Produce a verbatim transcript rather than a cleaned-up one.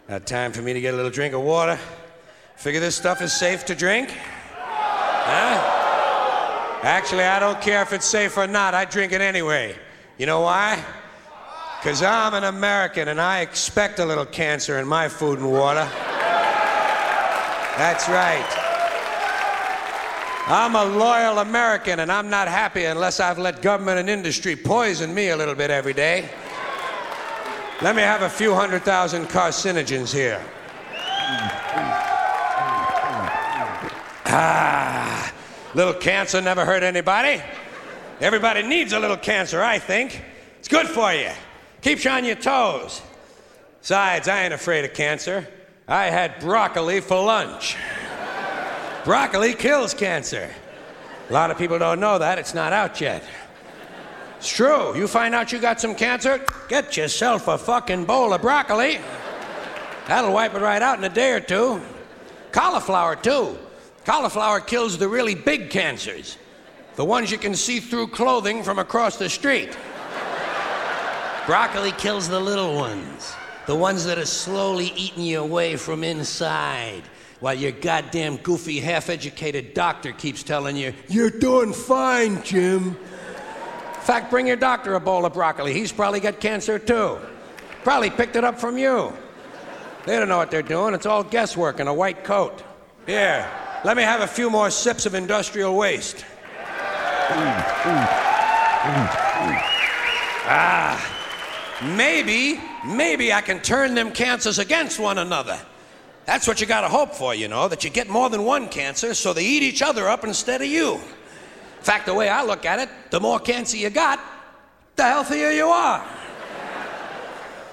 Uh, time for me to get a little drink of water. Figure this stuff is safe to drink? Huh? Actually, I don't care if it's safe or not. I drink it anyway. You know why? Because I'm an American and I expect a little cancer in my food and water. That's right. I'm a loyal American and I'm not happy unless I've let government and industry poison me a little bit every day. Let me have a few hundred thousand carcinogens here. Ah, little cancer never hurt anybody. Everybody needs a little cancer, I think. It's good for you. Keeps you on your toes. Besides, I ain't afraid of cancer. I had broccoli for lunch. Broccoli kills cancer. A lot of people don't know that. It's not out yet. It's true. You find out you got some cancer, get yourself a fucking bowl of broccoli. That'll wipe it right out in a day or two. Cauliflower, too. Cauliflower kills the really big cancers. The ones you can see through clothing from across the street. Broccoli kills the little ones. The ones that are slowly eating you away from inside. While your goddamn goofy, half-educated doctor keeps telling you, "You're doing fine, Jim." In fact, bring your doctor a bowl of broccoli. He's probably got cancer, too. Probably picked it up from you. They don't know what they're doing. It's all guesswork in a white coat. Here, let me have a few more sips of industrial waste. Ah, maybe, maybe I can turn them cancers against one another. That's what you gotta hope for, you know, that you get more than one cancer so they eat each other up instead of you. In fact, the way I look at it, the more cancer you got, the healthier you are.